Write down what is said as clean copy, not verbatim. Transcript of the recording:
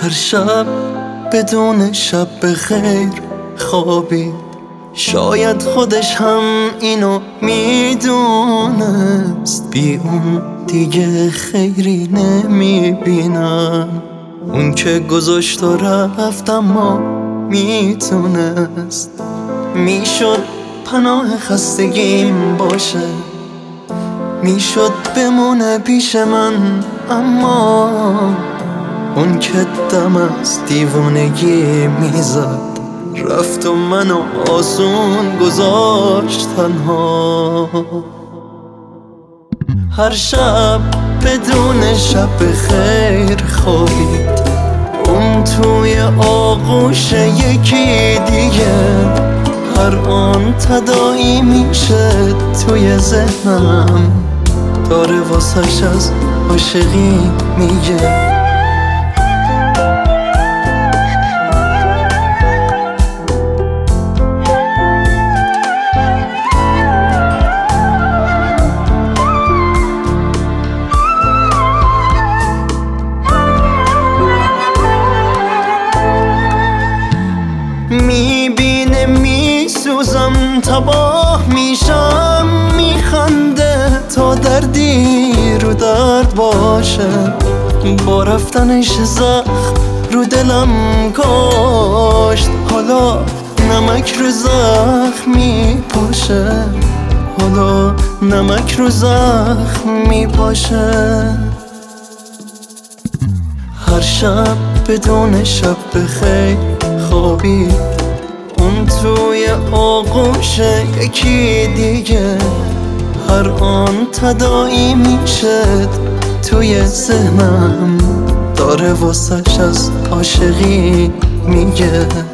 هر شب بدون شب بخیر خوابید، شاید خودش هم اینو میدونست. بی اون دیگه خیری نمیبینم. اون که گذاشت و رفت اما میتونست، میشد پناه خستگیم باشه، میشد بمونه پیش من. اما اون که دم از دیوانگی میزد، رفت و منو آسون گذاشت تنها. هر شب بدون شب بخیر خوابید، اون توی آغوش یکی دیگه. هر آن تداعی میشه توی ذهنم، داره واسش از عاشقی میگه. میبینه میسوزم، تباه میشم، میخنده تا دردی رو درد باشه. با رفتنش زخم رو دلم کاشت، حالا نمک رو زخم میپاشه، حالا نمک رو زخم میپاشه. هر شب بدون شب بخیر خوابید، اون توی آغوش یکی دیگه. هر آن تداعی میشه توی ذهنم، داره واسش از عاشقی میگه.